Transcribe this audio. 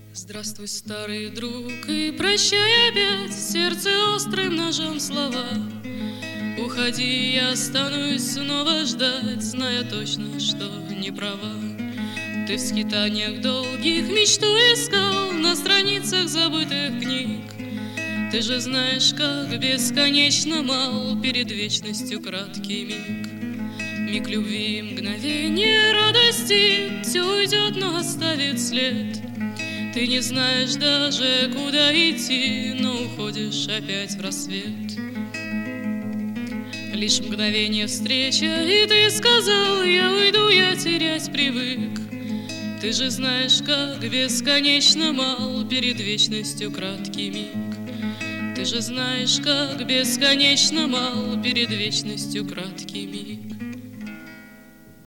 Здравствуй, старый друг, и прощай опять сердце острым ножом слова. Уходи, я останусь снова ждать, зная точно, что не права. Ты в скитаниях долгих мечту искал на страницах забытых книг. Ты же знаешь, как бесконечно мал перед вечностью краткий миг. Миг любви, мгновение радости, все уйдет, но оставит след. Ты не знаешь даже, куда идти, но уходишь опять в рассвет. Лишь мгновение встреча, и ты сказал: я уйду, я терять привык. Ты же знаешь, как бесконечно мал перед вечностью краткий миг. Ты же знаешь, как бесконечно мал перед вечностью краткий миг.